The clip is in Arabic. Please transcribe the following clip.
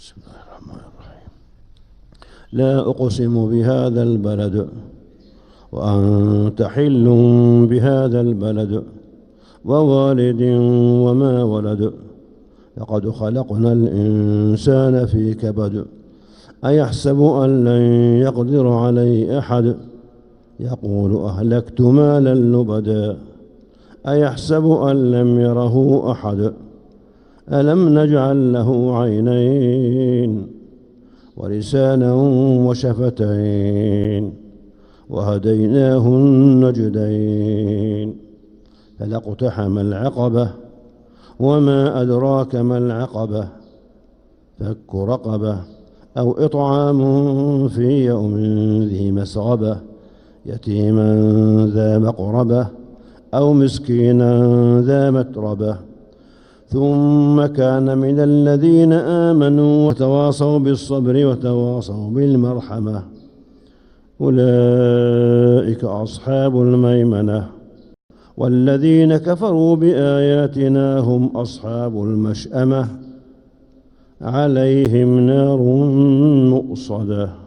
بسم الله الرحمن الرحيم. لا أقسم بهذا البلد وأنت حل بهذا البلد ووالد وما ولد لقد خلقنا الإنسان في كبد أيحسب أن لن يقدر عليه أحد يقول أهلكت مالا لبدا أيحسب أن لم يره أحد ألم نجعل له عينين ولسانا وشفتين وهديناه النجدين فلا اقتحم العقبة وما أدراك ما العقبة فك رقبة أو إطعام في يوم ذي مسغبة يتيما ذا مقربة أو مسكينا ذا متربة ثم كان من الذين آمنوا وتواصوا بالصبر وتواصوا بالمرحمة أولئك أصحاب الميمنة والذين كفروا بآياتنا هم أصحاب المشأمة عليهم نار مؤصدة.